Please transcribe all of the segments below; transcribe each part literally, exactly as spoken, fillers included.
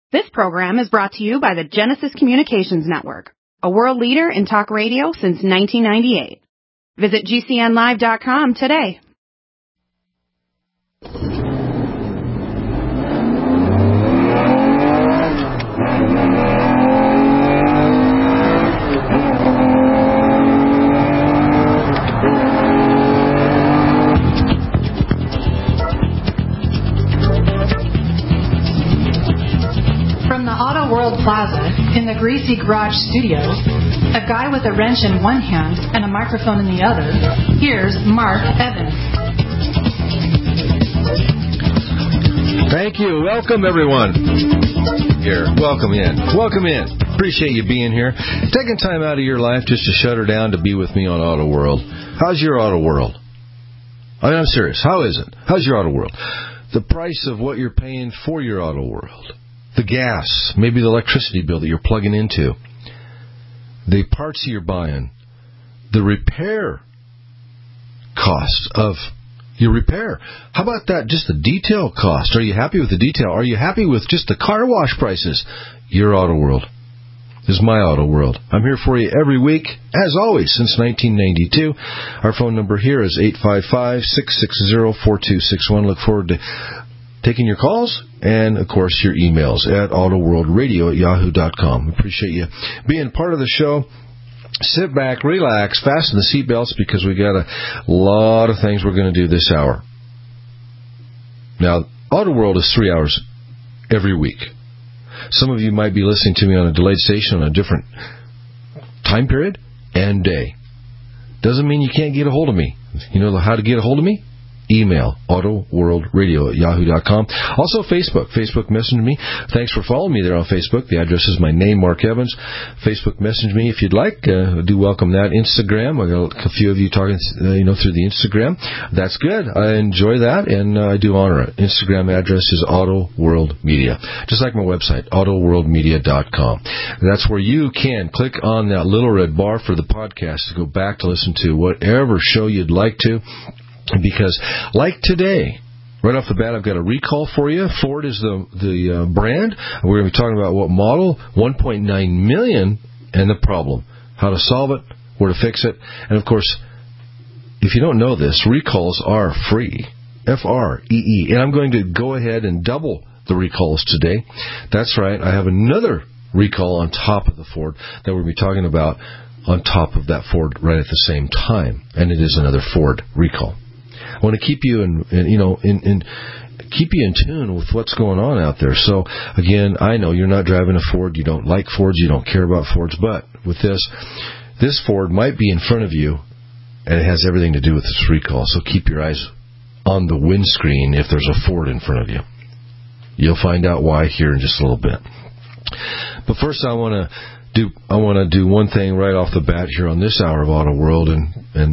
This program is brought to you by the Genesis Communications Network, a world leader in talk radio since nineteen ninety-eight. Visit G C N live dot com today. Plaza, in the Greasy Garage Studios, a guy with a wrench in one hand and a microphone in the other, here's Mark Evans. Thank you. Welcome, everyone. Here. Welcome in. Welcome in. Appreciate you being here. Taking time out of your life just to shut her down to be with me on Auto World. How's your Auto World? I mean, I'm serious. How is it? How's your Auto World? The price of what you're paying for your Auto World. The gas, maybe the electricity bill that you're plugging into, the parts you're buying, the repair cost of your repair. How about that? Just the detail cost. Are you happy with the detail? Are you happy with just the car wash prices? Your Auto World is my Auto World. I'm here for you every week, as always, since nineteen ninety-two. Our phone number here is eight five five, six six zero, four two six one. Look forward to taking your calls and, of course, your emails at autoworldradio at yahoo dot com. Appreciate you being part of the show. Sit back, relax, fasten the seatbelts because we got a lot of things we're going to do this hour. Now, Auto World is three hours every week. Some of you might be listening to me on a delayed station on a different time period and day. Doesn't mean you can't get a hold of me. You know how to get a hold of me? Email, autoworldradio at yahoo dot com. Also, Facebook. Facebook message me. Thanks for following me there on Facebook. The address is my name, Mark Evans. Facebook message me if you'd like. Uh, I do welcome that. Instagram. I got a few of you talking, uh, you know, through the Instagram. That's good. I enjoy that, and uh, I do honor it. Instagram address is Auto World Media. Just like my website, auto world media dot com. That's where you can click on that little red bar for the podcast to go back to listen to whatever show you'd like to. Because, like today, right off the bat, I've got a recall for you. Ford is the the uh, brand. We're going to be talking about what model, one point nine million, and the problem, how to solve it, where to fix it. And, of course, if you don't know this, recalls are free, F R E E. And I'm going to go ahead and double the recalls today. That's right. I have another recall on top of the Ford that we're going to be talking about on top of that Ford right at the same time. And it is another Ford recall. I want to keep you in, in you know, in, in keep you in tune with what's going on out there. So, again, I know you're not driving a Ford. You don't like Fords. You don't care about Fords. But with this, this Ford might be in front of you, and it has everything to do with this recall. So keep your eyes on the windscreen if there's a Ford in front of you. You'll find out why here in just a little bit. But first, I want to do I want to do one thing right off the bat here on this hour of Auto World, and and.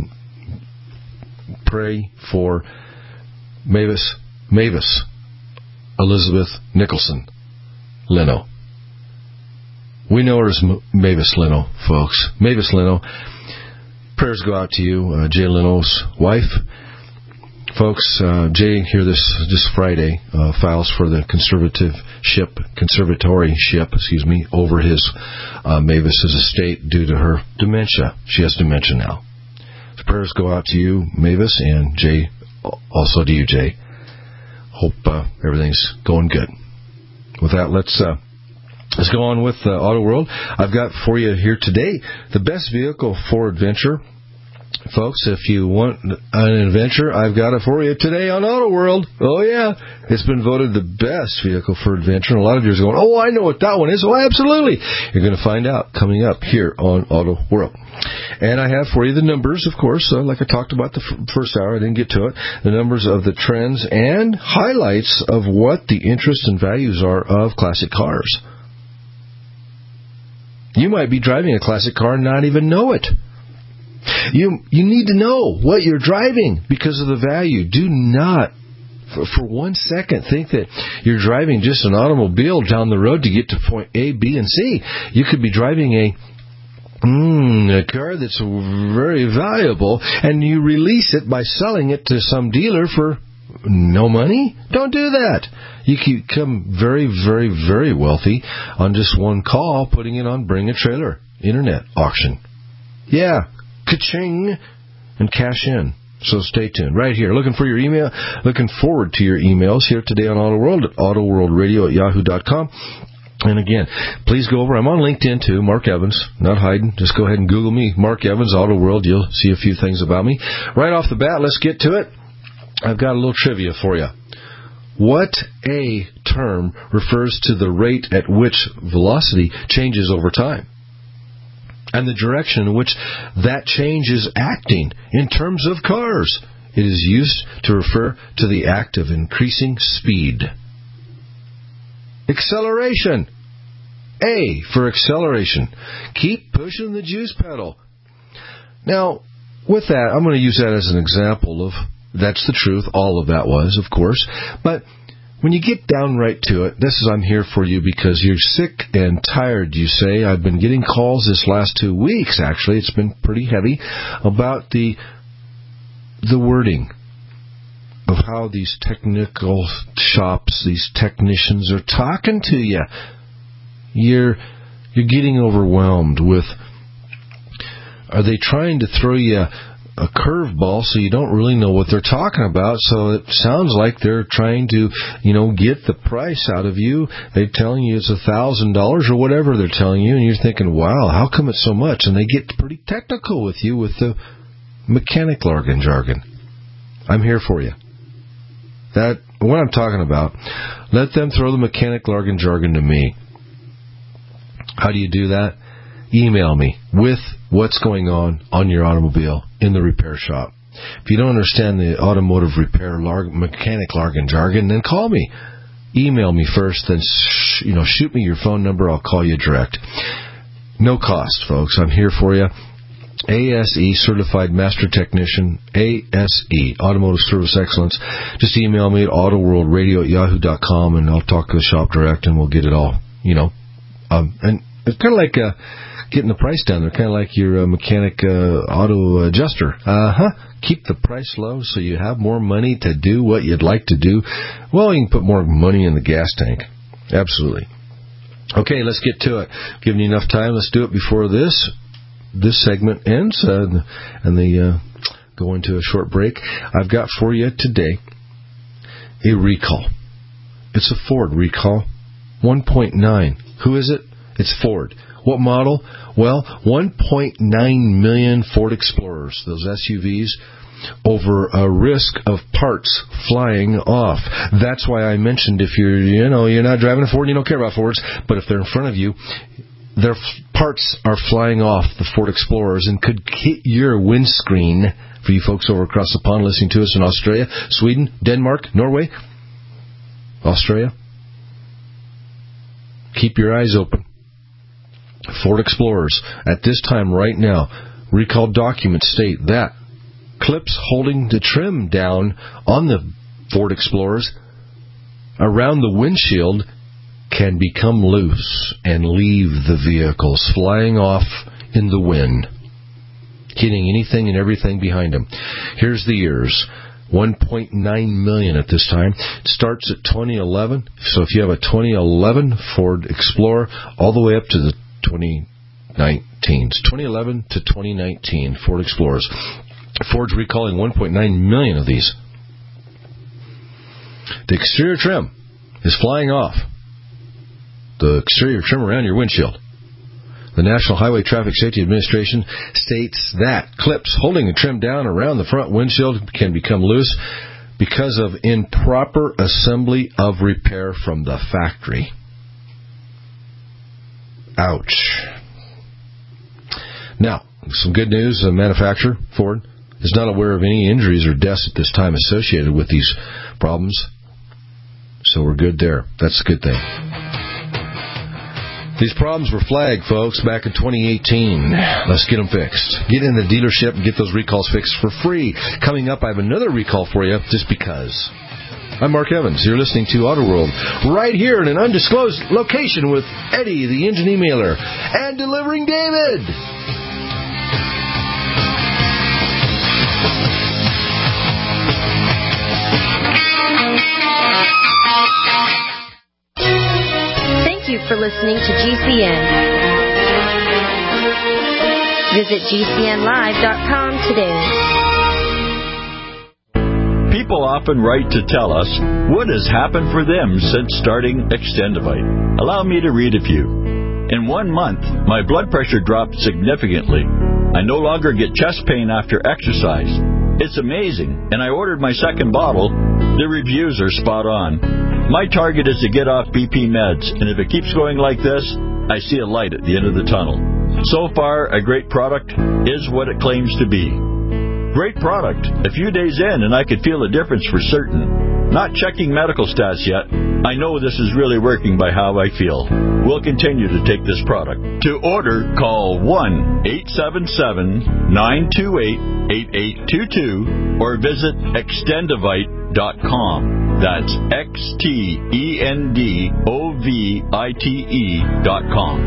pray for Mavis, Mavis Elizabeth Nicholson Leno. We know her as Mavis Leno, folks. Mavis Leno. Prayers go out to you, uh, Jay Leno's wife. Folks, uh, Jay here this this Friday uh, files for the conservatorship, conservatorship, excuse me, over his uh, Mavis's estate due to her dementia. She has dementia now. Prayers go out to you, Mavis, and Jay, also to you, Jay. Hope uh, everything's going good. With that, let's uh, let's go on with uh, Auto World. I've got for you here today the best vehicle for adventure. Folks, if you want an adventure, I've got it for you today on Auto World. Oh, yeah. It's been voted the best vehicle for adventure. And a lot of you are going, oh, I know what that one is. Oh, absolutely. You're going to find out coming up here on Auto World. And I have for you the numbers, of course, uh, like I talked about the f- first hour. I didn't get to it. The numbers of the trends and highlights of what the interests and values are of classic cars. You might be driving a classic car and not even know it. You you need to know what you're driving because of the value. Do not, for, for one second, think that you're driving just an automobile down the road to get to point A, B, and C. You could be driving a Mm, a car that's very valuable, and you release it by selling it to some dealer for no money? Don't do that. You can become very, very, very wealthy on just one call, putting it on Bring a Trailer internet auction. Yeah, ka-ching, and cash in. So stay tuned. Right here, looking for your email, looking forward to your emails here today on Auto World at autoworldradio at yahoo dot com. And again, please go over. I'm on LinkedIn too, Mark Evans, not hiding. Just go ahead and Google me, Mark Evans, Auto World. You'll see a few things about me. Right off the bat, let's get to it. I've got a little trivia for you. What A term refers to the rate at which velocity changes over time, and the direction in which that change is acting in terms of cars? It is used to refer to the act of increasing speed. Acceleration. A for acceleration. Keep pushing the juice pedal. Now, with that, I'm going to use that as an example of that's the truth. All of that was, of course. But when you get down right to it, this is I'm here for you because you're sick and tired, you say. I've been getting calls this last two weeks, actually. It's been pretty heavy about the the wording of how these technical shops, these technicians are talking to you. You're you're getting overwhelmed with, are they trying to throw you a curveball so you don't really know what they're talking about? So it sounds like they're trying to, you know, get the price out of you. They're telling you it's a thousand dollars or whatever they're telling you, and you're thinking, wow, how come it's so much? And they get pretty technical with you with the mechanic jargon jargon. I'm here for you. That what I'm talking about. Let them throw the mechanic jargon jargon to me. How do you do that? Email me with what's going on on your automobile in the repair shop. If you don't understand the automotive repair lar- mechanic jargon jargon, then call me. Email me first, then sh- you know shoot me your phone number. I'll call you direct. No cost, folks. I'm here for you. A S E, Certified Master Technician, A S E, Automotive Service Excellence. Just email me at autoworldradio at yahoo dot com, and I'll talk to the shop direct, and we'll get it all, you know. Um, and it's kind of like uh, getting the price down there, kind of like your uh, mechanic uh, auto adjuster. Uh-huh. Keep the price low so you have more money to do what you'd like to do. Well, you can put more money in the gas tank. Absolutely. Okay, let's get to it. Giving you enough time, let's do it before this. This segment ends, uh, and they uh, go into a short break. I've got for you today a recall. It's a Ford recall, one point nine. Who is it? It's Ford. What model? Well, one point nine million Ford Explorers, those S U Vs, over a risk of parts flying off. That's why I mentioned if you're, you know, you're not driving a Ford and you don't care about Fords, but if they're in front of you, their parts are flying off the Ford Explorers and could hit your windscreen. For you folks over across the pond listening to us in Australia, Sweden, Denmark, Norway, Australia, keep your eyes open. Ford Explorers, at this time right now, recall documents state that clips holding the trim down on the Ford Explorers around the windshield can become loose and leave the vehicles flying off in the wind, hitting anything and everything behind them. Here's the years. one point nine million at this time. It starts at twenty eleven. So if you have a twenty eleven Ford Explorer all the way up to the twenty nineteens. twenty eleven to twenty nineteen Ford Explorers. Ford's recalling one point nine million of these. The exterior trim is flying off. The exterior trim around your windshield. The National Highway Traffic Safety Administration states that clips holding the trim down around the front windshield can become loose because of improper assembly of repair from the factory. Ouch. Now, some good news. The manufacturer, Ford, is not aware of any injuries or deaths at this time associated with these problems. So we're good there. That's a good thing. These problems were flagged, folks, back in twenty eighteen. Let's get them fixed. Get in the dealership and get those recalls fixed for free. Coming up, I have another recall for you, just because. I'm Mark Evans. You're listening to Auto World, right here in an undisclosed location with Eddie, the engine emailer, and Delivering David. Thank you for listening to G C N. Visit G C N live dot com today. People often write to tell us what has happened for them since starting Extendivite. Allow me to read a few. In one month, my blood pressure dropped significantly. I no longer get chest pain after exercise. It's amazing, and I ordered my second bottle. The reviews are spot on. My target is to get off B P meds, and if it keeps going like this, I see a light at the end of the tunnel. So far, a great product is what it claims to be. Great product. A few days in, and I could feel a difference for certain. Not checking medical stats yet. I know this is really working by how I feel. We'll continue to take this product. To order, call one eight seven seven, nine two eight, eight eight two two or visit extendivite dot com. That's X T E N D O V I T E dot com.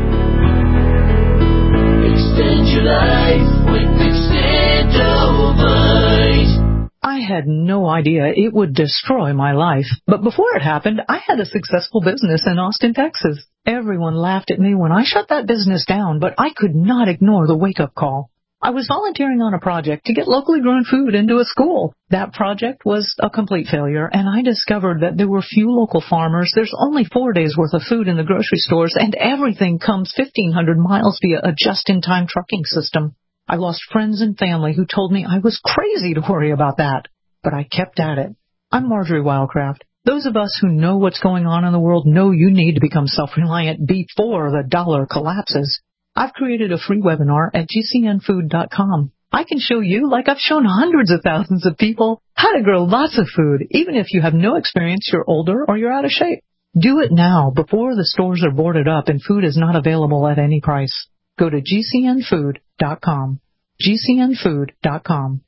Extend your life with Extendivite. I had no idea it would destroy my life. But before it happened, I had a successful business in Austin, Texas. Everyone laughed at me when I shut that business down, but I could not ignore the wake-up call. I was volunteering on a project to get locally grown food into a school. That project was a complete failure, and I discovered that there were few local farmers. There's only four days' worth of food in the grocery stores, and everything comes fifteen hundred miles via a just-in-time trucking system. I lost friends and family who told me I was crazy to worry about that, but I kept at it. I'm Marjorie Wildcraft. Those of us who know what's going on in the world know you need to become self-reliant before the dollar collapses. I've created a free webinar at G C N food dot com. I can show you, like I've shown hundreds of thousands of people, how to grow lots of food, even if you have no experience, you're older, or you're out of shape. Do it now, before the stores are boarded up and food is not available at any price. Go to G C N food dot com. G C N food dot com.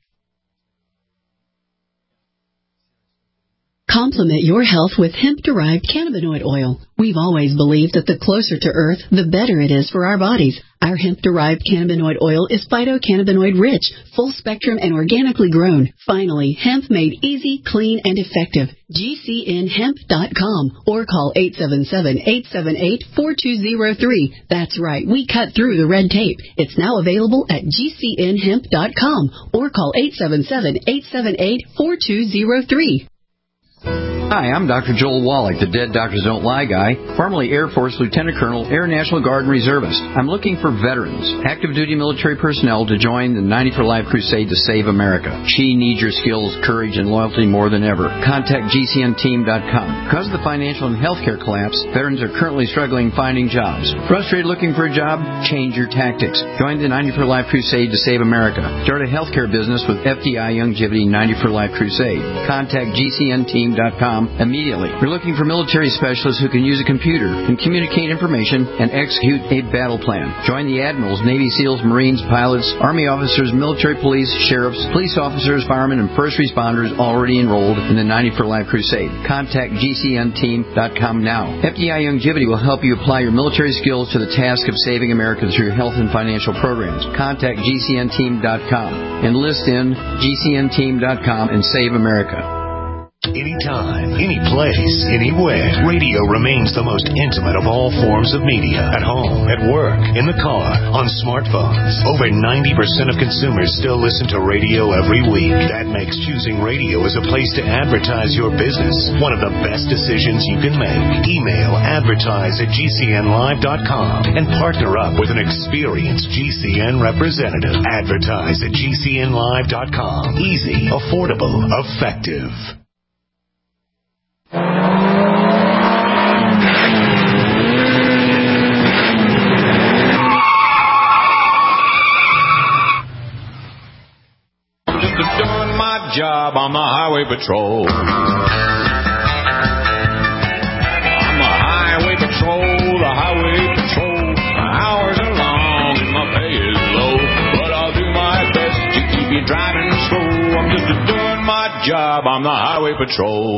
Complement your health with hemp-derived cannabinoid oil. We've always believed that the closer to Earth, the better it is for our bodies. Our hemp-derived cannabinoid oil is phytocannabinoid rich, full-spectrum, and organically grown. Finally, hemp made easy, clean, and effective. G C N hemp dot com or call eight seven seven, eight seven eight, four two zero three. That's right, we cut through the red tape. It's now available at G C N hemp dot com or call eight seven seven, eight seven eight, four two zero three. Hi, I'm Doctor Joel Wallach, the Dead Doctors Don't Lie guy, formerly Air Force Lieutenant Colonel, Air National Guard and Reservist. I'm looking for veterans, active duty military personnel to join the ninety for Life crusade to save America. She needs your skills, courage, and loyalty more than ever. Contact G C N team dot com. Because of the financial and healthcare collapse, veterans are currently struggling finding jobs. Frustrated looking for a job? Change your tactics. Join the ninety for Life crusade to save America. Start a healthcare business with F D I Youngevity ninety for Life crusade. Contact G C N team dot com immediately. We're looking for military specialists who can use a computer and communicate information and execute a battle plan. Join the admirals, Navy SEALs, Marines, pilots, Army officers, military police, sheriffs, police officers, firemen, and first responders already enrolled in the ninety for Life crusade. Contact G C N team dot com now. F D I Youngevity will help you apply your military skills to the task of saving America through health and financial programs. Contact G C N team dot com. Enlist in G C N team dot com and save America. Anytime, any place, anywhere, radio remains the most intimate of all forms of media. At home, at work, in the car, on smartphones. Over ninety percent of consumers still listen to radio every week. That makes choosing radio as a place to advertise your business one of the best decisions you can make. Email advertise at G C N live dot com and partner up with an experienced G C N representative. Advertise at G C N live dot com. Easy, affordable, effective. Doing my job on the highway patrol. I'm the highway patrol, the highway patrol. My hours are long and my pay is low, but I'll do my best to keep you driving slow. I'm just doing my job on the highway patrol.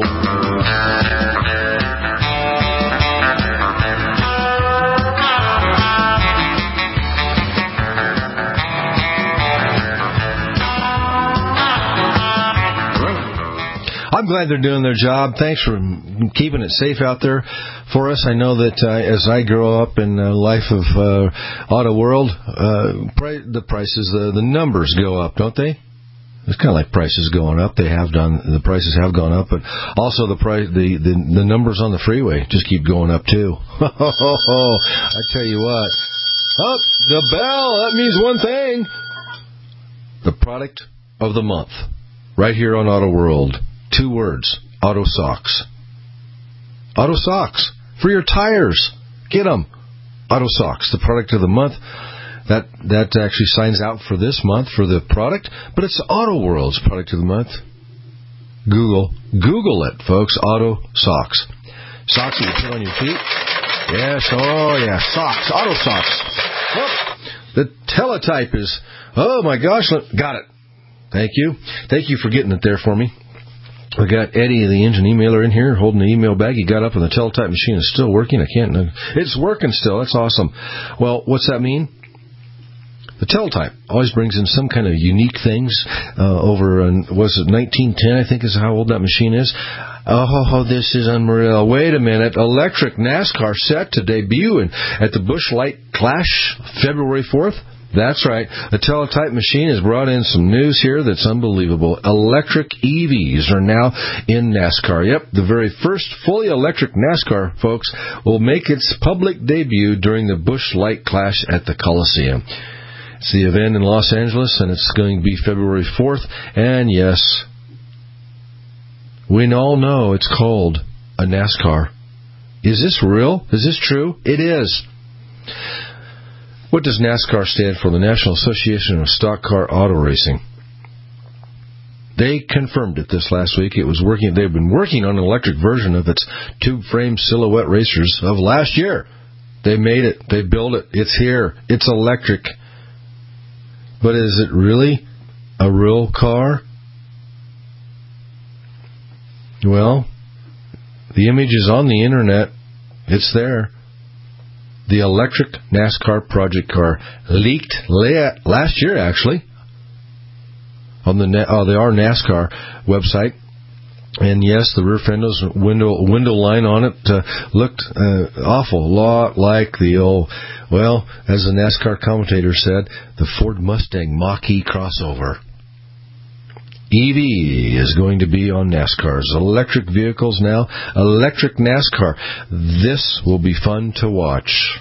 I'm glad they're doing their job. Thanks for keeping it safe out there for us. I know that uh, as I grow up in the life of uh, Auto World, uh, pri- the prices, uh, the numbers go up, don't they? It's kind of like prices going up. They have done. The prices have gone up, but also the price, the, the, the numbers on the freeway just keep going up too. I tell you what. Oh, the bell. That means one thing. The product of the month, right here on Auto World. Two words: Auto Socks. Auto Socks for your tires. Get them. Auto Socks, the product of the month. That that actually signs out for this month for the product, but it's Auto World's product of the month. Google. Google it, folks. Auto Socks. Socks that you put on your feet. Yes, oh yeah, socks. Auto Socks. Oh, the teletype is, oh my gosh, got it. Thank you. Thank you for getting it there for me. We got Eddie, the engine emailer, in here holding the email bag. He got up and the teletype machine is still working. I can't, it's working still. That's awesome. Well, what's that mean? The teletype always brings in some kind of unique things. Uh, over, in, was it nineteen ten, I think is how old that machine is. Oh, this is unreal. Wait a minute. Electric NASCAR set to debut in, at the Busch Light Clash February fourth. That's right. The teletype machine has brought in some news here that's unbelievable. Electric E Vs are now in NASCAR. Yep, the very first fully electric NASCAR, folks, will make its public debut during the Busch Light Clash at the Coliseum. It's the event in Los Angeles, and it's going to be February fourth. And yes, we all know it's called a NASCAR. Is this real? Is this true? It is. What does NASCAR stand for? The National Association of Stock Car Auto Racing. They confirmed it this last week. It was working. They've been working on an electric version of its tube frame silhouette racers of last year. They made it. They built it. It's here. It's electric. But is it really a real car? Well, the image is on the internet. It's there. The electric NASCAR project car leaked last year, actually, on the uh, the R NASCAR website. And yes, the rear fender's window window line on it uh, looked uh, awful lot like the old, well, as the NASCAR commentator said, the Ford Mustang Mach-E crossover. E V is going to be on NASCAR's electric vehicles now. Electric NASCAR. This will be fun to watch.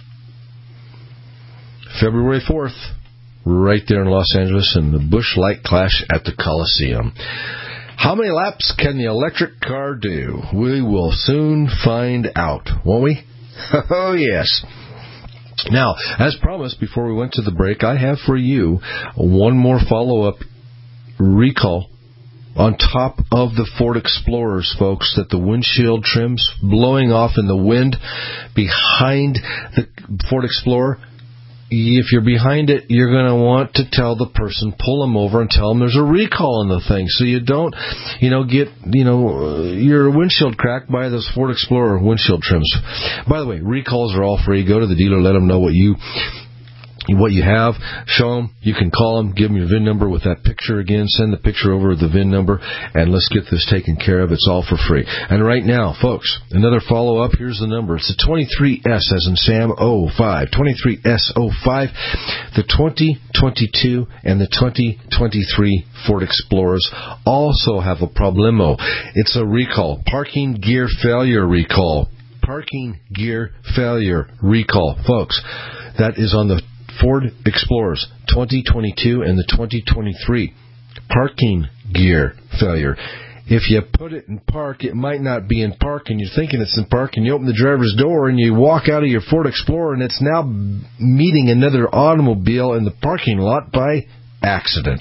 February fourth, right there in Los Angeles in the Busch Light Clash at the Coliseum. How many laps can the electric car do? We will soon find out, won't we? Oh, yes. Now, as promised before we went to the break, I have for you one more follow-up recall on top of the Ford Explorers, folks, that the windshield trim's blowing off in the wind behind the Ford Explorer. If you're behind it, you're going to want to tell the person, pull them over and tell them there's a recall on the thing, so you don't, you know, get, you know, your windshield cracked by those Ford Explorer windshield trims. By the way, recalls are all free. Go to the dealer, let them know what you what you have, show them, you can call them, give them your V I N number with that picture again, send the picture over with the V I N number, and let's get this taken care of. It's all for free. And right now, folks, another follow-up, here's the number. It's the twenty-three S as in Sam oh five, twenty-three S oh five, the twenty twenty-two and the twenty twenty-three Ford Explorers also have a problemo. It's a recall, parking gear failure recall. Parking gear failure recall. Folks, that is on the Ford Explorers twenty twenty-two and the twenty twenty-three. Parking gear failure. If you put it in park, it might not be in park, and you're thinking it's in park, and you open the driver's door, and you walk out of your Ford Explorer, and it's now meeting another automobile in the parking lot by accident.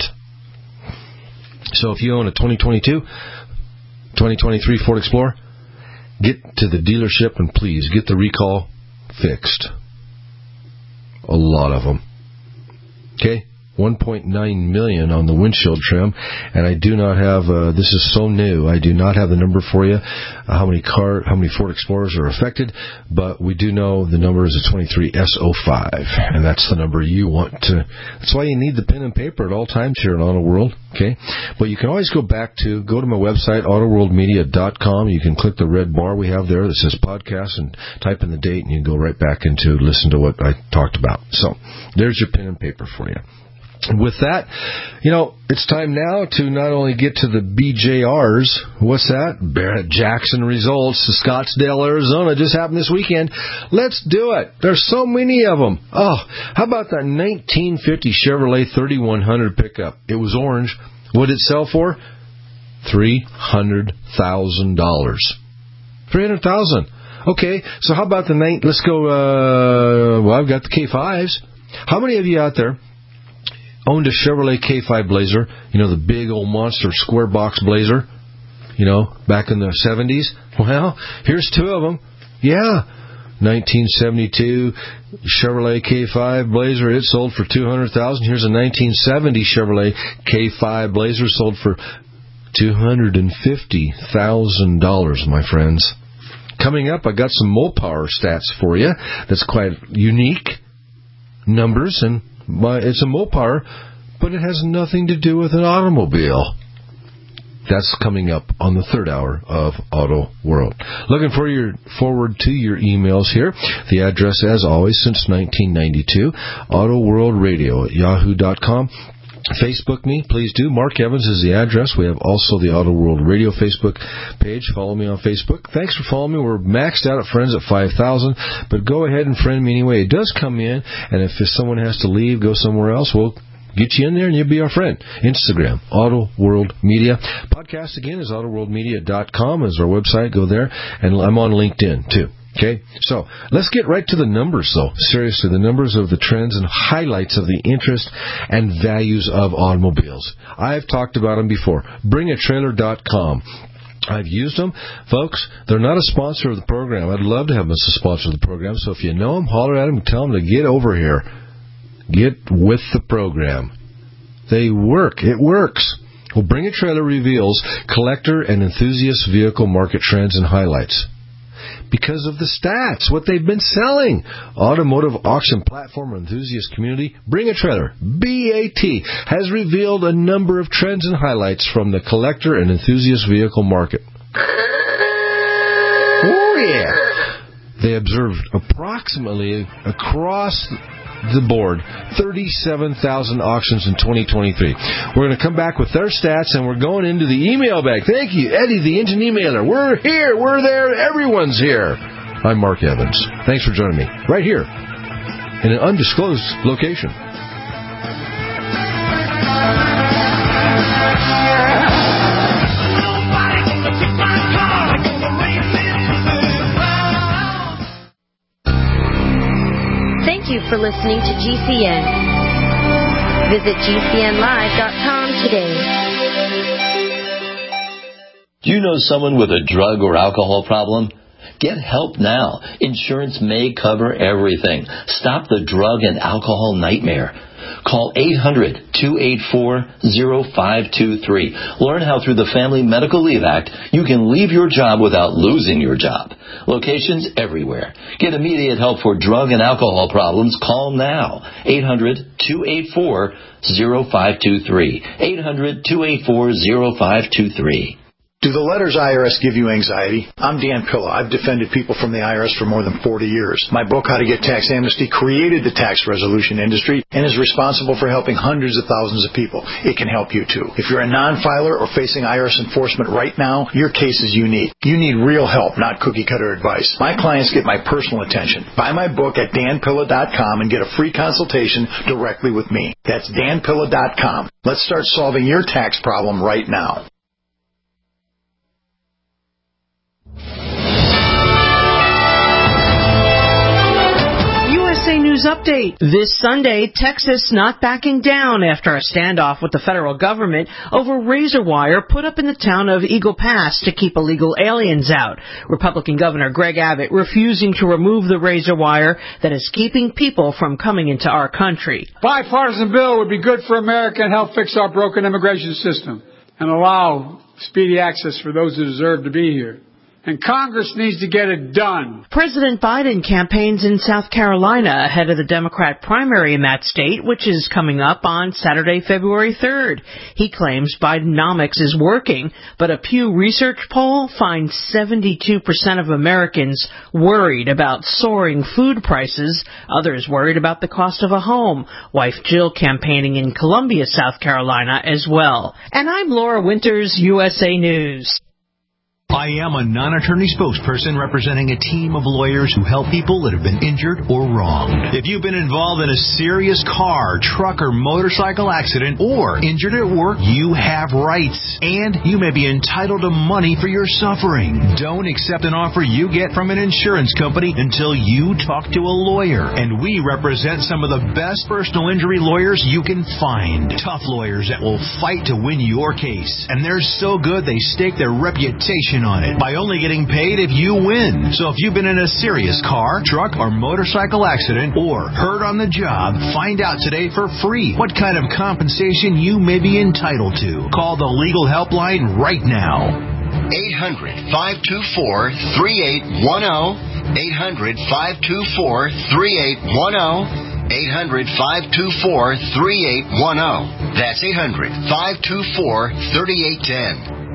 So if you own a twenty twenty-two, twenty twenty-three Ford Explorer, get to the dealership and please get the recall fixed. A lot of them. Okay? one point nine million on the windshield trim, and I do not have, uh, this is so new, I do not have the number for you, uh, how many car, how many Ford Explorers are affected, but we do know the number is a twenty-three S oh five, and that's the number you want to, that's why you need the pen and paper at all times here in Auto World, okay? But you can always go back to, go to my website, auto world media dot com, you can click the red bar we have there that says podcast and type in the date, and you can go right back into listen to what I talked about. So, there's your pen and paper for you. With that, you know, it's time now to not only get to the B J Rs. What's that? Barrett Jackson results to Scottsdale, Arizona. Just happened this weekend. Let's do it. There's so many of them. Oh, how about that nineteen fifty Chevrolet thirty-one hundred pickup? It was orange. What did it sell for? three hundred thousand dollars. three hundred thousand dollars. Okay, so how about the night? Let's go, uh, well, I've got the K fives. How many of you out there owned a Chevrolet K five Blazer, you know, the big old monster square box Blazer, you know, back in the seventies? Well, here's two of them. Yeah, nineteen seventy-two Chevrolet K five Blazer, it sold for two hundred thousand dollars. Here's a nineteen seventy Chevrolet K five Blazer, sold for two hundred fifty thousand dollars, my friends. Coming up, I got some Mopar stats for you. That's quite unique numbers, and it's a Mopar, but it has nothing to do with an automobile. That's coming up on the third hour of Auto World. Looking for your forward to your emails here. The address, as always, since nineteen ninety-two, Auto World Radio at yahoo dot com. Facebook me, please do. Mark Evans is the address. We have also the Auto World Radio Facebook page. Follow me on Facebook. Thanks for following me. We're maxed out at friends at five thousand, but go ahead and friend me anyway. It does come in, and if someone has to leave, go somewhere else, we'll get you in there and you'll be our friend. Instagram, Auto World Media. Podcast, again, is auto world media dot com is our website. Go there. And I'm on LinkedIn, too. Okay, so let's get right to the numbers, though. Seriously, the numbers of the trends and highlights of the interest and values of automobiles. I've talked about them before. bring a trailer dot com. I've used them. Folks, they're not a sponsor of the program. I'd love to have them as a sponsor of the program. So if you know them, holler at them and tell them to get over here. Get with the program. They work. It works. Well, Bring a Trailer reveals collector and enthusiast vehicle market trends and highlights. Because of the stats, what they've been selling. Automotive auction platform enthusiast community, Bring a Trailer, B A T, has revealed a number of trends and highlights from the collector and enthusiast vehicle market. Oh, yeah. They observed approximately across the board thirty-seven thousand auctions in twenty twenty-three. We're going to come back with their stats, and we're going into the email bag. Thank you, Eddie, the engine emailer. We're here. We're there. Everyone's here. I'm Mark Evans. Thanks for joining me right here in an undisclosed location. Thank you for listening to G C N. Visit G C N live dot com today. Do you know someone with a drug or alcohol problem? Get help now. Insurance may cover everything. Stop the drug and alcohol nightmare. Call eight hundred, two eight four, zero five two three. Learn how through the Family Medical Leave Act you can leave your job without losing your job. Locations everywhere. Get immediate help for drug and alcohol problems. Call now. eight hundred, two eight four, zero five two three. eight hundred, two eight four, zero five two three. Do the letters I R S give you anxiety? I'm Dan Pilla. I've defended people from the I R S for more than forty years. My book, How to Get Tax Amnesty, created the tax resolution industry and is responsible for helping hundreds of thousands of people. It can help you, too. If you're a non-filer or facing I R S enforcement right now, your case is unique. You need real help, not cookie-cutter advice. My clients get my personal attention. Buy my book at dan pilla dot com and get a free consultation directly with me. That's dan pilla dot com. Let's start solving your tax problem right now. U S A News news update. This Sunday, Texas not backing down after a standoff with the federal government over razor wire put up in the town of Eagle Pass to keep illegal aliens out. Republican Governor Greg Abbott refusing to remove the razor wire that is keeping people from coming into our country. Bipartisan bill would be good for America and help fix our broken immigration system and allow speedy access for those who deserve to be here. And Congress needs to get it done. President Biden campaigns in South Carolina ahead of the Democrat primary in that state, which is coming up on Saturday, February third. He claims Bidenomics is working, but a Pew Research poll finds seventy-two percent of Americans worried about soaring food prices, others worried about the cost of a home. Wife Jill campaigning in Columbia, South Carolina as well. And I'm Laura Winters, U S A News. I am a non-attorney spokesperson representing a team of lawyers who help people that have been injured or wronged. If you've been involved in a serious car, truck, or motorcycle accident or injured at work, you have rights, and you may be entitled to money for your suffering. Don't accept an offer you get from an insurance company until you talk to a lawyer, and we represent some of the best personal injury lawyers you can find. Tough lawyers that will fight to win your case, and they're so good they stake their reputation on it by only getting paid if you win. So if you've been in a serious car, truck, or motorcycle accident or hurt on the job, find out today for free what kind of compensation you may be entitled to. Call the legal helpline right now. eight hundred, five two four, three eight one zero. eight hundred, five two four, three eight one zero. eight hundred, five two four, three eight one zero. That's eight hundred, five two four, three eight one zero.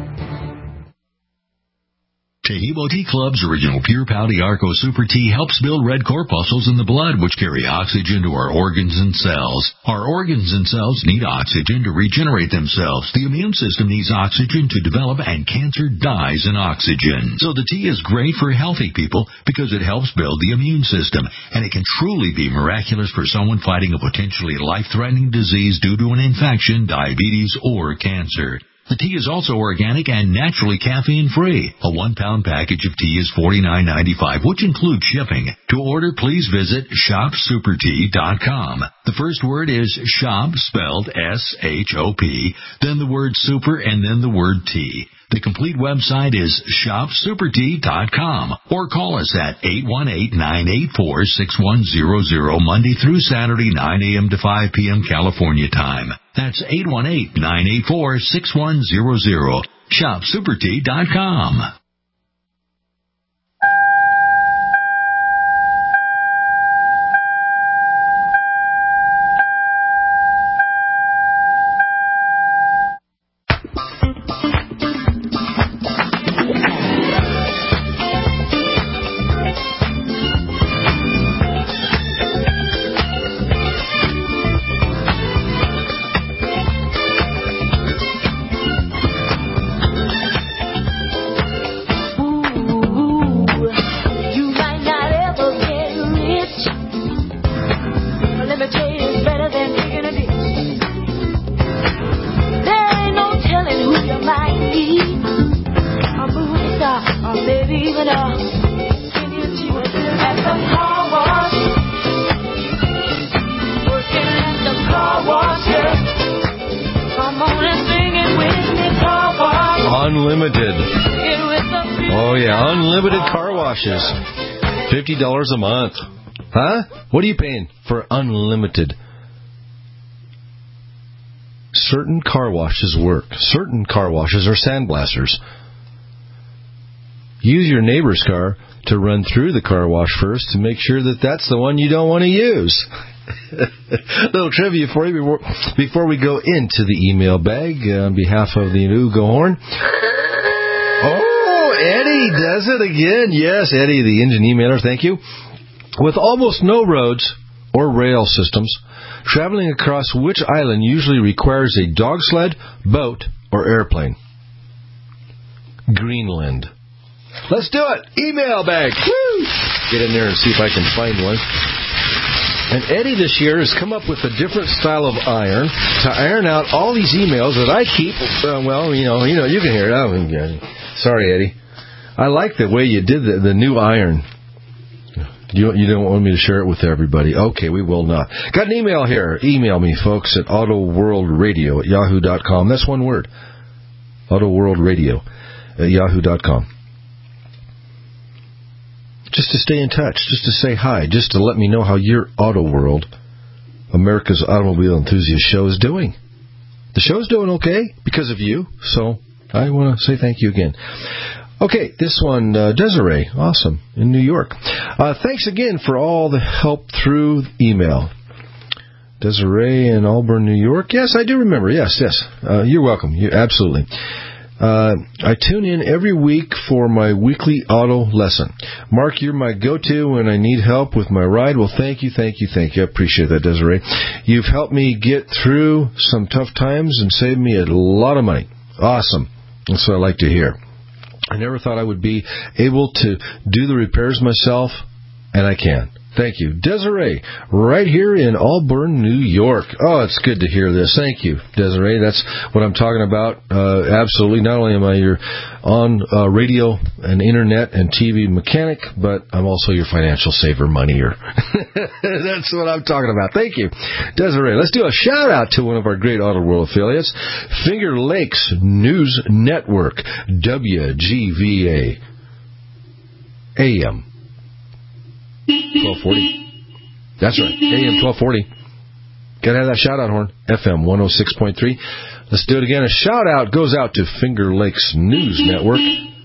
Taheebo Tea Club's original Pure Pouty Arco Super Tea helps build red corpuscles in the blood, which carry oxygen to our organs and cells. Our organs and cells need oxygen to regenerate themselves. The immune system needs oxygen to develop, and cancer dies in oxygen. So the tea is great for healthy people because it helps build the immune system, and it can truly be miraculous for someone fighting a potentially life-threatening disease due to an infection, diabetes, or cancer. The tea is also organic and naturally caffeine-free. A one-pound package of tea is forty-nine ninety-five, which includes shipping. To order, please visit shop super tea dot com. The first word is shop, spelled S H O P, then the word super, and then the word tea. The complete website is shop super tea dot com, or call us at eight one eight, nine eight four, six one zero zero Monday through Saturday, nine a.m. to five p.m. California time. That's eight one eight, nine eight four, six one zero zero. shop super tea dot com. Unlimited. Oh, yeah, unlimited car washes. fifty dollars a month. Huh? What are you paying for unlimited? Certain car washes work. Certain car washes are sandblasters. Use your neighbor's car to run through the car wash first to make sure that that's the one you don't want to use. Little trivia for you before, before we go into the email bag uh, on behalf of the Ugo Horn. Oh, Eddie does it again. Yes, Eddie, the engine emailer, thank you. With almost no roads or rail systems, traveling across which island usually requires a dog sled, boat, or airplane? Greenland. Let's do it. Email bag. Woo! Get in there and see if I can find one. And Eddie this year has come up with a different style of iron to iron out all these emails that I keep. Uh, well, you know, you know, you can hear it. Oh, sorry, Eddie. I like the way you did the, the new iron. You, you don't want me to share it with everybody. Okay, we will not. Got an email here. Email me, folks, at autoworldradio at yahoo dot com. That's one word. autoworldradio at yahoo dot com. Just to stay in touch, just to say hi, just to let me know how your Auto World, America's Automobile Enthusiast Show, is doing. The show's doing okay because of you, so I want to say thank you again. Okay, this one, uh, Desiree, awesome, in New York. Uh, thanks again for all the help through email. Desiree in Auburn, New York. Yes, I do remember. Yes, yes. Uh, you're welcome. You absolutely. Uh, I tune in every week for my weekly auto lesson. Mark, you're my go-to when I need help with my ride. Well, thank you, thank you, thank you. I appreciate that, Desiree. You've helped me get through some tough times and saved me a lot of money. Awesome. That's what I like to hear. I never thought I would be able to do the repairs myself, and I can. Thank you. Desiree, right here in Auburn, New York. Oh, it's good to hear this. Thank you, Desiree. That's what I'm talking about. Uh, absolutely. Not only am I your on uh, radio and internet and T V mechanic, but I'm also your financial saver moneyer. That's what I'm talking about. Thank you, Desiree. Let's do a shout out to one of our great Auto World affiliates, Finger Lakes News Network, W G V A, A M twelve forty. That's right, A M twelve forty. Gotta have that shout out horn. F M one oh six point three. Let's do it again. A shout out goes out to Finger Lakes News Network,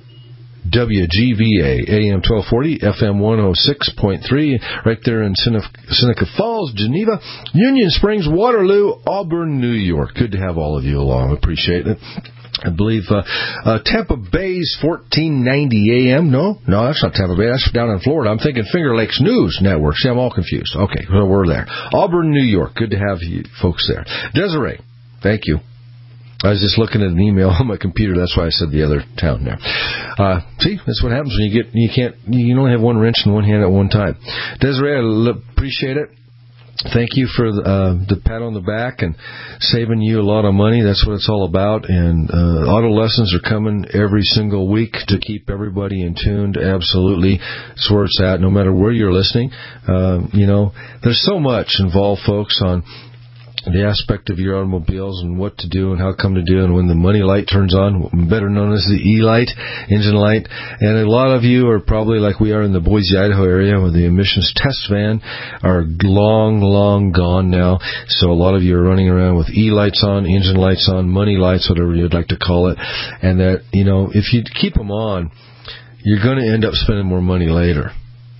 W G V A, A M twelve forty, F M one oh six point three, right there in Seneca Falls, Geneva, Union Springs, Waterloo, Auburn, New York. Good to have all of you along. Appreciate it. I believe uh, uh, Tampa Bay's fourteen ninety A M. No, no, that's not Tampa Bay. That's down in Florida. I'm thinking Finger Lakes News Network. See, I'm all confused. Okay, well, we're there. Auburn, New York. Good to have you folks there. Desiree, thank you. I was just looking at an email on my computer. That's why I said the other town there. Uh, see, that's what happens when you get you can't you can only have one wrench in one hand at one time. Desiree, I appreciate it. Thank you for uh, the pat on the back and saving you a lot of money. That's what it's all about. And uh, auto lessons are coming every single week to keep everybody in tune. Absolutely. That's where it's at, no matter where you're listening. Uh, you know, there's so much involved, folks, on the aspect of your automobiles and what to do and how come to do, and when the money light turns on, better known as the E-light, engine light. And a lot of you are probably like we are in the Boise, Idaho area, where the emissions test van are long, long gone now. So a lot of you are running around with E-lights on, engine lights on, money lights, whatever you'd like to call it. And that, you know, if you keep them on, you're going to end up spending more money later.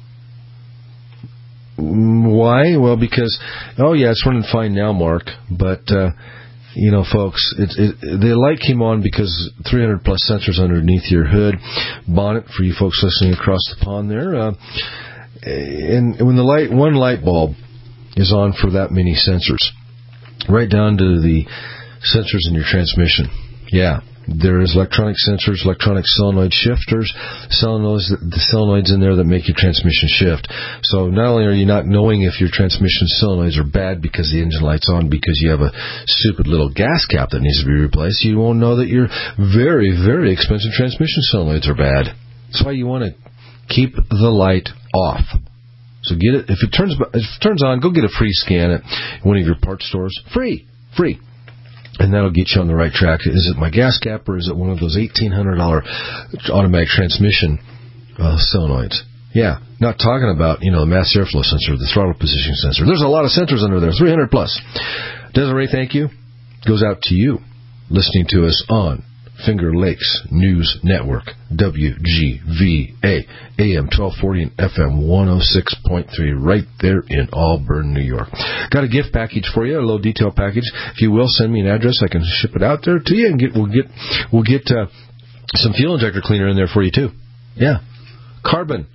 Why? Well, because, oh, yeah, it's running fine now, Mark. But, uh, you know, folks, it, it, the light came on because three hundred plus sensors underneath your hood, bonnet, for you folks listening across the pond there. Uh, and when the light, one light bulb is on for that many sensors, right down to the sensors in your transmission. Yeah. There is electronic sensors, electronic solenoid shifters, solenoids, the solenoids in there that make your transmission shift. So not only are you not knowing if your transmission solenoids are bad because the engine light's on because you have a stupid little gas cap that needs to be replaced, you won't know that your very, very expensive transmission solenoids are bad. That's why you want to keep the light off. So get it, if it turns, if it turns on, go get a free scan at one of your parts stores. Free, free. And that'll get you on the right track. Is it my gas cap or is it one of those eighteen hundred dollars automatic transmission uh, solenoids? Yeah, not talking about, you know, the mass airflow sensor, the throttle position sensor. There's a lot of sensors under there, three hundred plus. Desiree, thank you. Goes out to you listening to us on Finger Lakes News Network, W G V A, A M twelve forty and F M one oh six point three, right there in Auburn, New York. Got a gift package for you, a little detail package. If you will, send me an address. I can ship it out there to you, and get we'll get we'll get uh, some fuel injector cleaner in there for you too. Yeah, carbon,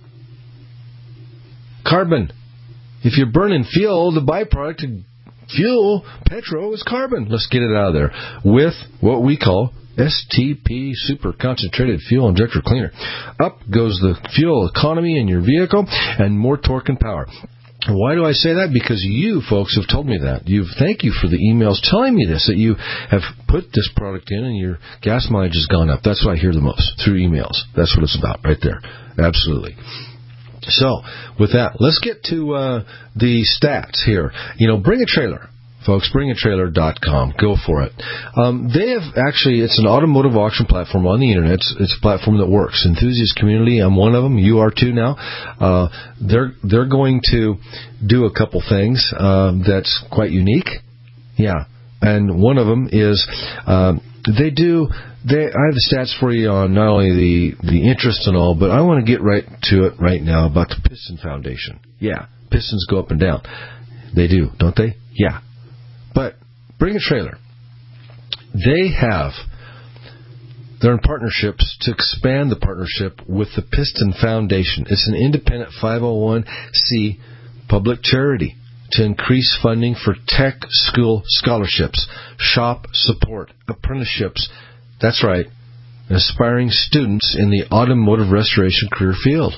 carbon. If you're burning fuel, the byproduct of fuel, petrol, is carbon. Let's get it out of there with what we call S T P, Super Concentrated Fuel Injector Cleaner. Up goes the fuel economy in your vehicle and more torque and power. Why do I say that? Because you folks have told me that. You've thank you for the emails telling me this, that you have put this product in and your gas mileage has gone up. That's what I hear the most through emails. That's what it's about right there. Absolutely. So, with that, let's get to uh, the stats here. You know, Bring a Trailer. Folks, bring a trailer dot com. Go for it. Um, they have actually, it's an automotive auction platform on the internet. It's, it's a platform that works. Enthusiast community, I'm one of them. You are too now. Uh, they're, they're going to do a couple things, uh, that's quite unique. Yeah. And one of them is, uh, they do, they, I have the stats for you on not only the, the interest and all, but I want to get right to it right now about the Piston Foundation. Yeah. Pistons go up and down. They do, don't they? Yeah. But Bring a Trailer, they have, they're in partnerships to expand the partnership with the Piston Foundation. It's an independent five oh one c public charity to increase funding for tech school scholarships, shop support, apprenticeships. That's right, aspiring students in the automotive restoration career field.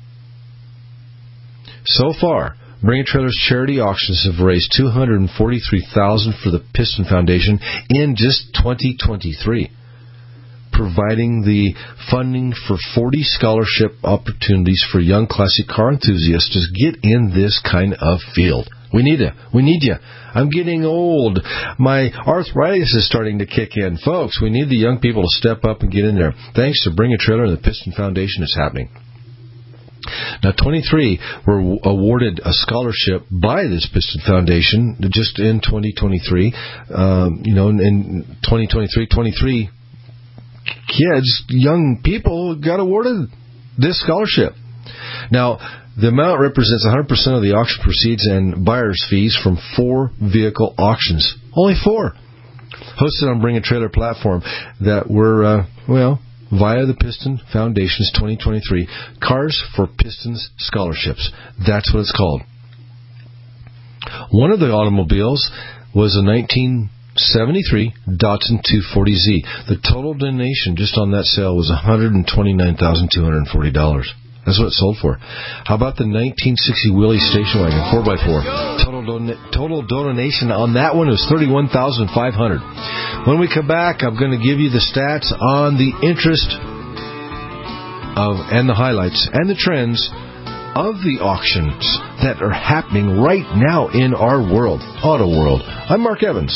So far, Bring a Trailer's charity auctions have raised two hundred forty-three thousand dollars for the Piston Foundation in just twenty twenty-three, providing the funding for forty scholarship opportunities for young classic car enthusiasts to get in this kind of field. We need it. We need you. I'm getting old. My arthritis is starting to kick in. Folks, we need the young people to step up and get in there. Thanks to Bring a Trailer and the Piston Foundation, it's happening. Now, twenty-three were awarded a scholarship by this Piston Foundation just in twenty twenty-three. Um, you know, in twenty twenty-three, twenty-three kids, young people, got awarded this scholarship. Now, the amount represents one hundred percent of the auction proceeds and buyer's fees from four vehicle auctions. Only four. Hosted on Bring a Trailer platform that were, uh, well... via the Piston Foundation's twenty twenty-three Cars for Pistons Scholarships. That's what it's called. One of the automobiles was a nineteen seventy-three Datsun two forty Z. The total donation just on that sale was one hundred twenty-nine thousand two hundred forty dollars. That's what it sold for. How about the nineteen sixty Willys station wagon, four by four? Total, don- total donation on that one was thirty-one thousand five hundred dollars. When we come back, I'm going to give you the stats on the interest of and the highlights and the trends of the auctions that are happening right now in our world, auto world. I'm Mark Evans.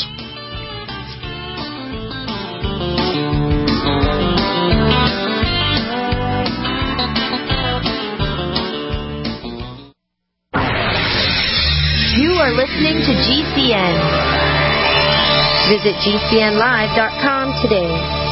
You are listening to G C N. Visit G C N live dot com today.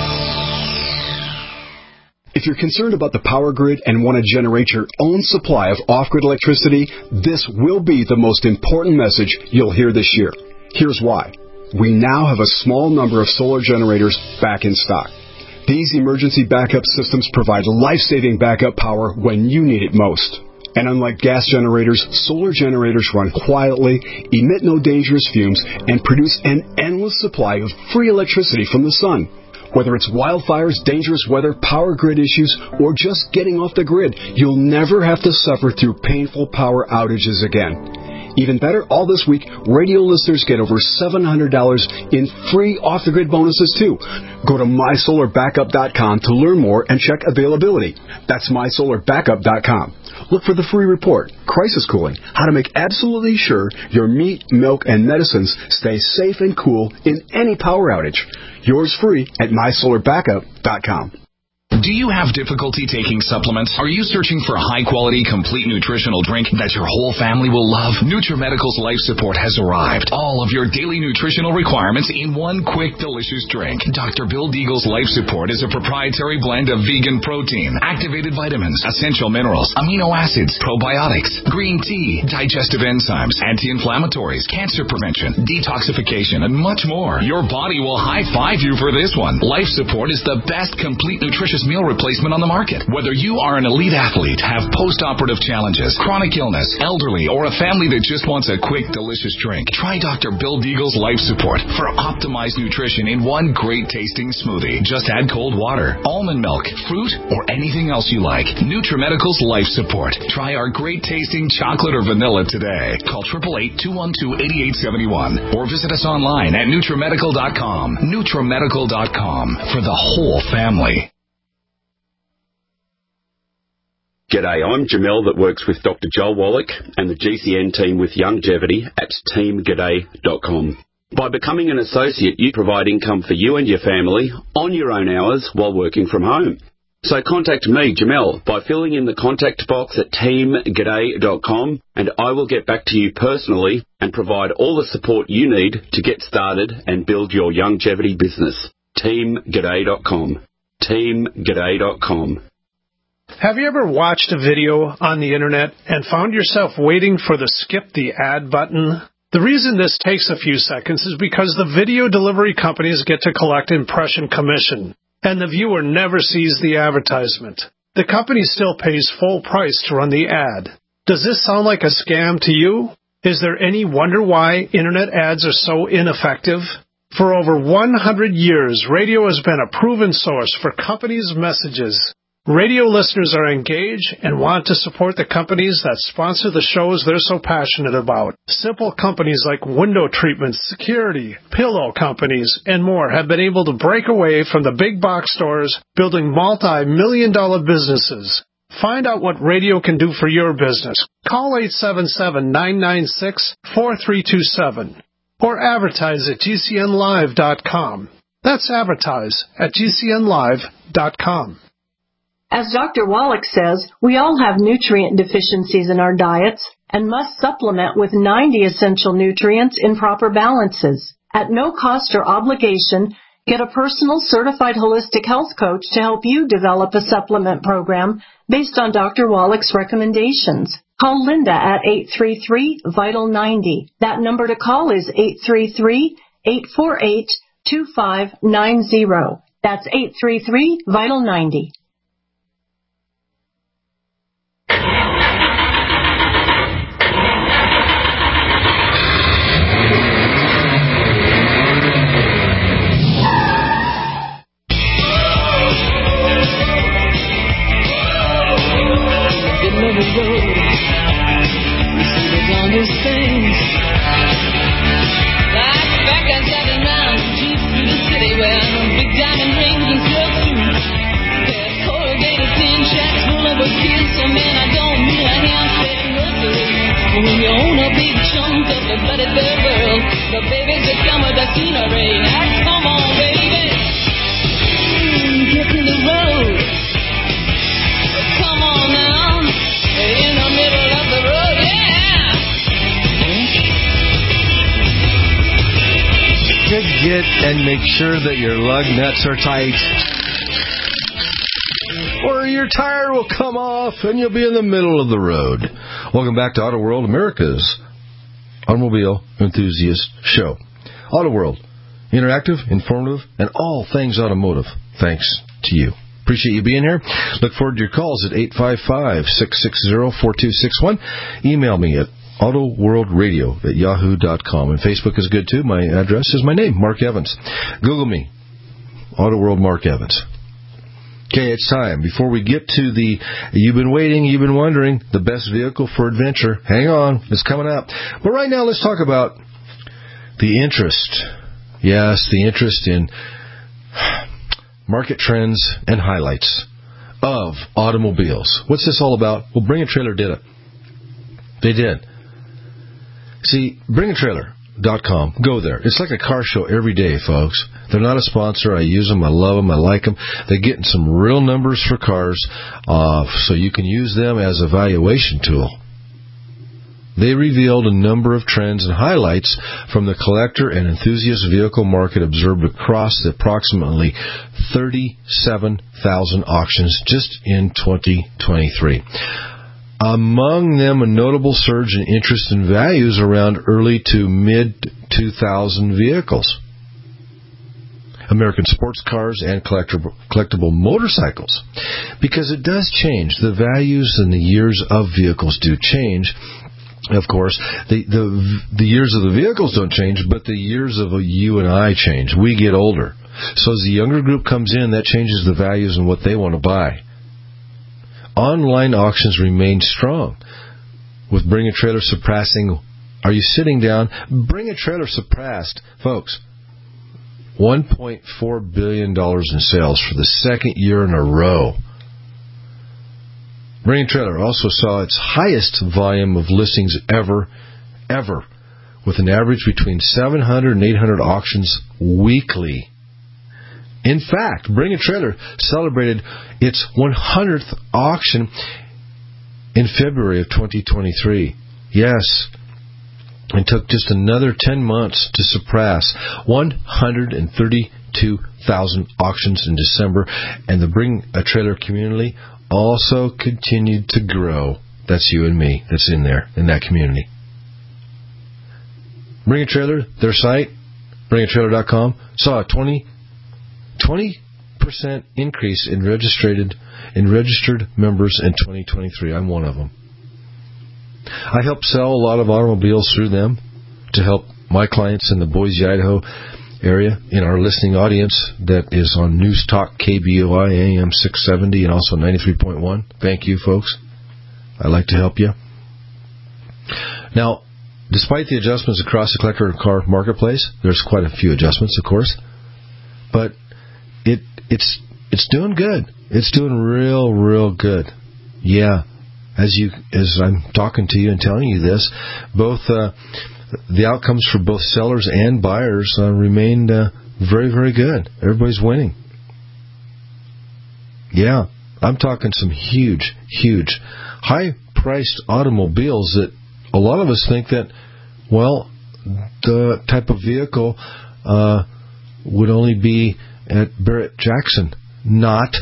If you're concerned about the power grid and want to generate your own supply of off-grid electricity, this will be the most important message you'll hear this year. Here's why. We now have a small number of solar generators back in stock. These emergency backup systems provide life-saving backup power when you need it most. And unlike gas generators, solar generators run quietly, emit no dangerous fumes, and produce an endless supply of free electricity from the sun. Whether it's wildfires, dangerous weather, power grid issues, or just getting off the grid, you'll never have to suffer through painful power outages again. Even better, all this week, radio listeners get over seven hundred dollars in free off-the-grid bonuses, too. Go to my solar backup dot com to learn more and check availability. That's my solar backup dot com. Look for the free report, Crisis Cooling, how to make absolutely sure your meat, milk, and medicines stay safe and cool in any power outage. Yours free at my solar backup dot com. Do you have difficulty taking supplements? Are you searching for a high-quality, complete nutritional drink that your whole family will love? NutriMedical's Life Support has arrived. All of your daily nutritional requirements in one quick, delicious drink. Doctor Bill Deagle's Life Support is a proprietary blend of vegan protein, activated vitamins, essential minerals, amino acids, probiotics, green tea, digestive enzymes, anti-inflammatories, cancer prevention, detoxification, and much more. Your body will high-five you for this one. Life Support is the best complete nutritious meal replacement on the market. Whether you are an elite athlete, have post-operative challenges, chronic illness, elderly, or a family that just wants a quick, delicious drink, try Doctor Bill Deagle's Life Support for optimized nutrition in one great tasting smoothie. Just add cold water, almond milk, fruit, or anything else you like. NutriMedical's Life Support. Try our great tasting chocolate or vanilla today. Call eight eight eight, two one two, eight eight seven one or visit us online at NutriMedical dot com. NutriMedical dot com for the whole family. G'day, I'm Jamel that works with Doctor Joel Wallach and the G C N team with Longevity at team g'day dot com. By becoming an associate, you provide income for you and your family on your own hours while working from home. So contact me, Jamel, by filling in the contact box at team g'day dot com, and I will get back to you personally and provide all the support you need to get started and build your longevity business. team g'day dot com. team g'day dot com. Have you ever watched a video on the internet and found yourself waiting for the skip the ad button? The reason this takes a few seconds is because the video delivery companies get to collect impression commission, and the viewer never sees the advertisement. The company still pays full price to run the ad. Does this sound like a scam to you? Is there any wonder why internet ads are so ineffective? For over one hundred years, radio has been a proven source for companies' messages. Radio listeners are engaged and want to support the companies that sponsor the shows they're so passionate about. Simple companies like window treatments, security, pillow companies, and more have been able to break away from the big box stores, building multi-million dollar businesses. Find out what radio can do for your business. Call eight seven seven, nine nine six, four three two seven or advertise at G C N live dot com. That's advertise at G C N live dot com. As Doctor Wallach says, we all have nutrient deficiencies in our diets and must supplement with ninety essential nutrients in proper balances. At no cost or obligation, get a personal certified holistic health coach to help you develop a supplement program based on Doctor Wallach's recommendations. Call Linda at eight three three, vital ninety. That number to call is eight three three, eight four eight, two five nine zero. That's eight three three, vital ninety. When you own a big chunk of the bloody third world, the babies that come with the scenery. Now come on, baby, mm, get in the road. Come on now, in the middle of the road, yeah. To get and make sure that your lug nuts are tight, or your tire will come off and you'll be in the middle of the road. Welcome back to Auto World, America's automobile enthusiast show. Auto World, interactive, informative, and all things automotive. Thanks to you. Appreciate you being here. Look forward to your calls at eight five five, six six zero, four two six one. Email me at autoworldradio at yahoo dot com. And Facebook is good too. My address is my name, Mark Evans. Google me, Auto World Mark Evans. Okay, it's time. Before we get to the, you've been waiting, you've been wondering, the best vehicle for adventure. Hang on, it's coming up. But right now, let's talk about the interest. Yes, the interest in market trends and highlights of automobiles. What's this all about? Well, Bring a Trailer did it. They did. See, bring a trailer dot com. Go there. It's like a car show every day, folks. They're not a sponsor. I use them. I love them. I like them. They're getting some real numbers for cars, uh, so you can use them as a valuation tool. They revealed a number of trends and highlights from the collector and enthusiast vehicle market observed across the approximately thirty-seven thousand auctions just in twenty twenty-three. Among them, a notable surge in interest and values around early to mid two thousand vehicles, American sports cars, and collectible, collectible motorcycles. Because it does change. The values and the years of vehicles do change. Of course, the, the, the years of the vehicles don't change, but the years of you and I change. We get older. So as the younger group comes in, that changes the values and what they want to buy. Online auctions remain strong, with Bring a Trailer surpassing, are you sitting down? Bring a Trailer surpassed, folks, one point four billion dollars in sales for the second year in a row. Bring a Trailer also saw its highest volume of listings ever, ever, with an average between seven hundred and eight hundred auctions weekly. In fact, Bring a Trailer celebrated its one hundredth auction in February of twenty twenty-three. Yes, it took just another ten months to surpass one hundred thirty-two thousand auctions in December, and the Bring a Trailer community also continued to grow. That's you and me that's in there, in that community. Bring a Trailer, their site, bring a trailer dot com, saw a twenty percent increase in registered in registered members in twenty twenty-three. I'm one of them. I help sell a lot of automobiles through them to help my clients in the Boise, Idaho area, in our listening audience that is on News Talk K B O I A M six seventy and also ninety-three point one. Thank you, folks. I'd like to help you. Now, despite the adjustments across the collector car marketplace, there's quite a few adjustments, of course, but it it's it's doing good. It's doing real, real good. Yeah, as you as I'm talking to you and telling you this, both uh, the outcomes for both sellers and buyers uh, remained uh, very, very good. Everybody's winning. Yeah, I'm talking some huge, huge, high-priced automobiles that a lot of us think that, well, the type of vehicle uh, would only be at Barrett Jackson. Not.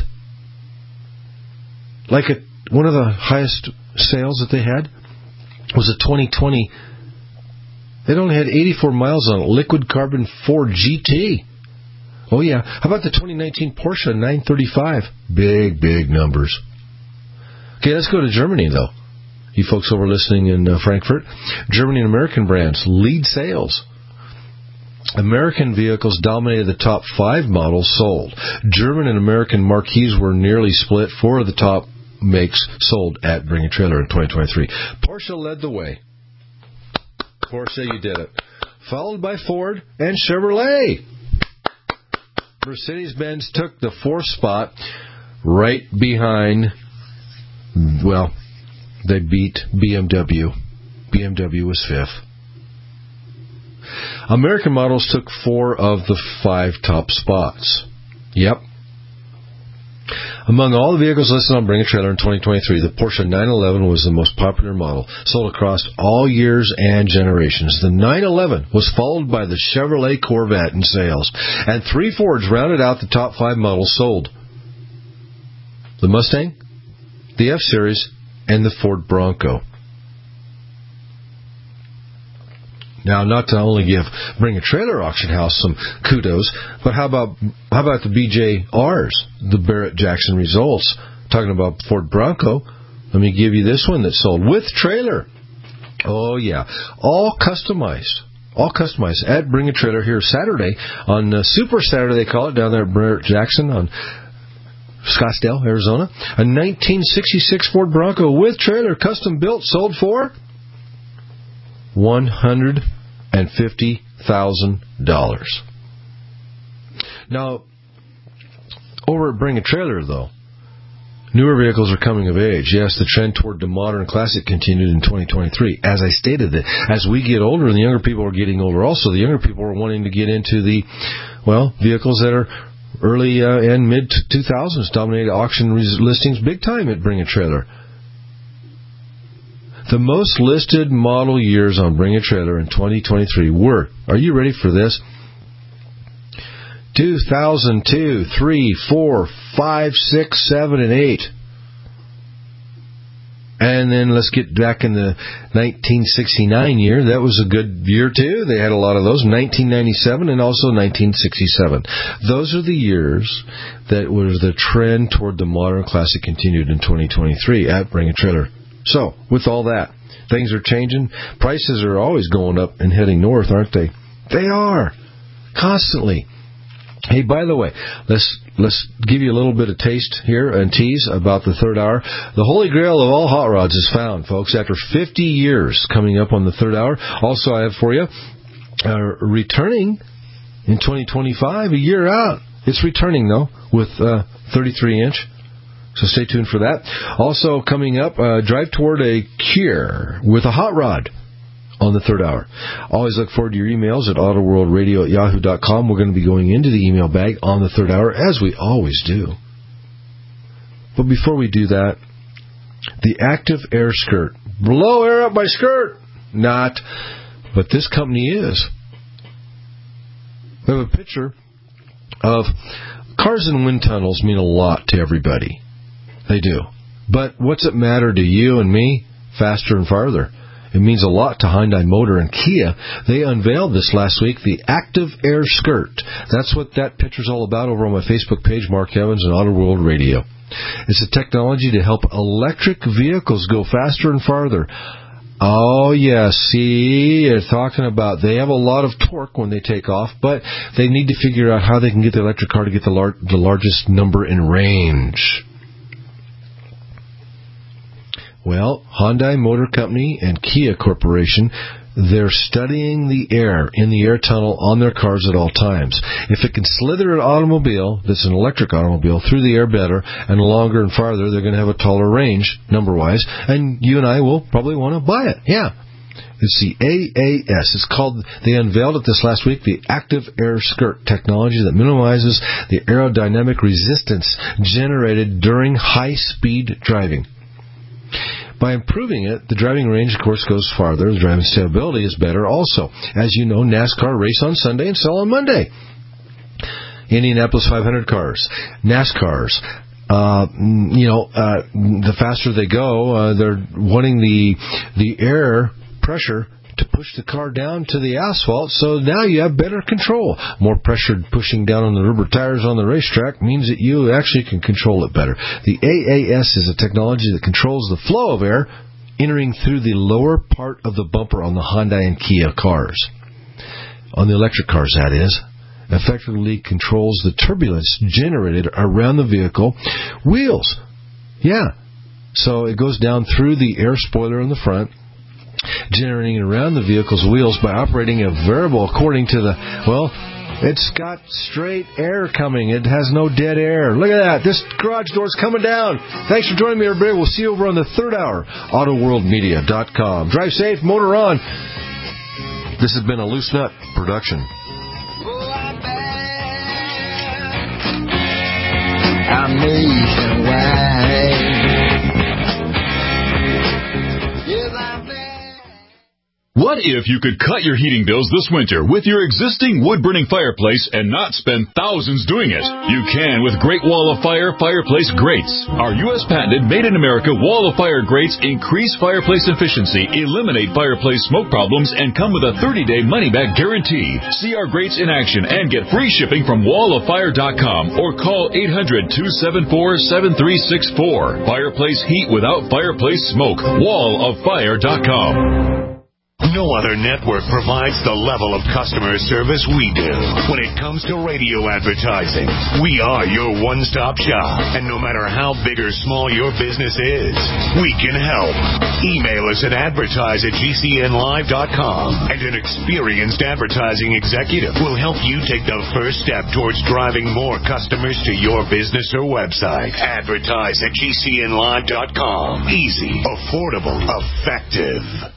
Like a, one of the highest sales that they had was a twenty twenty. It only had eighty-four miles on it. Liquid carbon Ford G T. Oh, yeah. How about the twenty nineteen Porsche nine thirty-five? Big, big numbers. Okay, let's go to Germany, though. You folks over listening in uh, Frankfurt. Germany and American brands lead sales. American vehicles dominated the top five models sold. German and American marquees were nearly split. Four of the top makes sold at Bring a Trailer in twenty twenty-three. Porsche led the way. Porsche, you did it. Followed by Ford and Chevrolet. Mercedes-Benz took the fourth spot right behind, well, they beat B M W. B M W was fifth. American models took four of the five top spots. Yep. Among all the vehicles listed on Bring a Trailer in twenty twenty-three, the Porsche nine eleven was the most popular model, sold across all years and generations. The nine eleven was followed by the Chevrolet Corvette in sales, and three Fords rounded out the top five models sold. The Mustang, the F-Series, and the Ford Bronco. Now, not to only give Bring a Trailer Auction House some kudos, but how about how about the B J Rs, the Barrett Jackson results? Talking about Ford Bronco, let me give you this one that sold with trailer. Oh, yeah. All customized. All customized at Bring a Trailer here Saturday, on uh, Super Saturday they call it, down there at Barrett Jackson on Scottsdale, Arizona. A nineteen sixty-six Ford Bronco with trailer, custom built, sold for one hundred fifty thousand dollars. Now, over at Bring a Trailer, though, newer vehicles are coming of age. Yes, the trend toward the modern classic continued in twenty twenty-three. As I stated, that as we get older and the younger people are getting older also, the younger people are wanting to get into the, well, vehicles that are early uh, and mid two thousands, dominated auction listings big time at Bring a Trailer. The most listed model years on Bring a Trailer in twenty twenty-three were, are you ready for this? two thousand two, three, four, five, six, seven, and eight. And then let's get back in the nineteen sixty-nine year. That was a good year, too. They had a lot of those. nineteen ninety-seven and also nineteen sixty-seven. Those are the years that was the trend toward the modern classic continued in twenty twenty-three at Bring a Trailer. So, with all that, things are changing. Prices are always going up and heading north, aren't they? They are. Constantly. Hey, by the way, let's let's give you a little bit of taste here and tease about the third hour. The holy grail of all hot rods is found, folks, after fifty years coming up on the third hour. Also, I have for you, uh, returning in twenty twenty-five, a year out. It's returning, though, with uh, thirty-three inch So stay tuned for that. Also coming up, uh, drive toward a cure with a hot rod on the third hour. Always look forward to your emails at autoworldradio at yahoo dot com. We're going to be going into the email bag on the third hour, as we always do. But before we do that, the Active Air Skirt. Blow air up my skirt! Not. But this company is. We have a picture of cars and wind tunnels mean a lot to everybody. They do. But what's it matter to you and me? Faster and farther. It means a lot to Hyundai Motor and Kia. They unveiled this last week, the Active Air Skirt. That's what that picture's all about over on my Facebook page, Mark Evans and Auto World Radio. It's a technology to help electric vehicles go faster and farther. Oh, yeah, see, they're talking about they have a lot of torque when they take off, but they need to figure out how they can get the electric car to get the, lar- the largest number in range. Well, Hyundai Motor Company and Kia Corporation, they're studying the air in the air tunnel on their cars at all times. If it can slither an automobile that's an electric automobile through the air better and longer and farther, they're going to have a taller range, number-wise, and you and I will probably want to buy it. Yeah. It's the A A S. It's called, they unveiled it this last week, the Active Air Skirt technology that minimizes the aerodynamic resistance generated during high-speed driving. By improving it, the driving range, of course, goes farther. The driving stability is better also. As you know, NASCAR race on Sunday and sell on Monday. Indianapolis five hundred cars, NASCARs. Uh, you know, uh, the faster they go, uh, they're wanting the the air pressure to push the car down to the asphalt, so now you have better control. More pressure pushing down on the rubber tires on the racetrack means that you actually can control it better. The A A S is a technology that controls the flow of air entering through the lower part of the bumper on the Hyundai and Kia cars. On the electric cars, that is. Effectively controls the turbulence generated around the vehicle wheels. Yeah. So it goes down through the air spoiler in the front, generating around the vehicle's wheels by operating a variable according to the, well, it's got straight air coming. It has no dead air. Look at that. This garage door's coming down. Thanks for joining me, everybody. We'll see you over on the third hour, auto world media dot com. Drive safe, motor on. This has been a Loose Nut production. I'm nationwide. What if you could cut your heating bills this winter with your existing wood-burning fireplace and not spend thousands doing it? You can with Great Wall of Fire Fireplace Grates. Our U S patented made-in-America Wall of Fire grates increase fireplace efficiency, eliminate fireplace smoke problems, and come with a thirty-day money-back guarantee. See our grates in action and get free shipping from wall of fire dot com or call eight hundred, two seven four, seven three six four. Fireplace heat without fireplace smoke. wall of fire dot com. No other network provides the level of customer service we do. When it comes to radio advertising, we are your one-stop shop. And no matter how big or small your business is, we can help. Email us at advertise at g c n live dot com, and an experienced advertising executive will help you take the first step towards driving more customers to your business or website. Advertise at g c n live dot com. Easy, affordable, effective.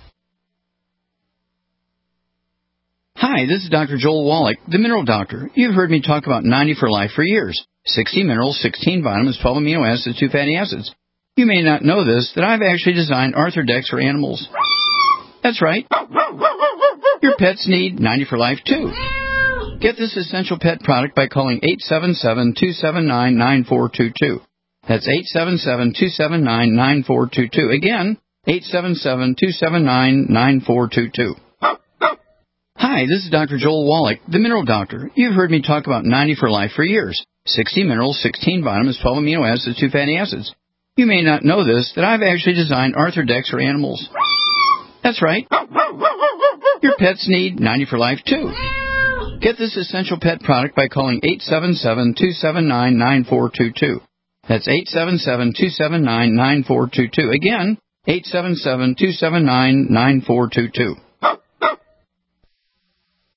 Hi, this is Doctor Joel Wallach, the Mineral Doctor. You've heard me talk about ninety for Life for years. sixty minerals, sixteen vitamins, twelve amino acids, two fatty acids. You may not know this, that I've actually designed Arthrodex for animals. That's right. Your pets need ninety for Life, too. Get this essential pet product by calling eight seven seven, two seven nine, nine four two two. That's eight seven seven, two seven nine, nine four two two. Again, eight seven seven, two seven nine, nine four two two. Hi, this is Doctor Joel Wallach, the Mineral Doctor. You've heard me talk about ninety for Life for years. sixty minerals, sixteen vitamins, twelve amino acids, two fatty acids. You may not know this, that I've actually designed Arthrodex for animals. That's right. Your pets need ninety for Life, too. Get this essential pet product by calling eight seven seven, two seven nine, nine four two two. That's eight seven seven, two seven nine, nine four two two. Again, eight seven seven, two seven nine, nine four two two.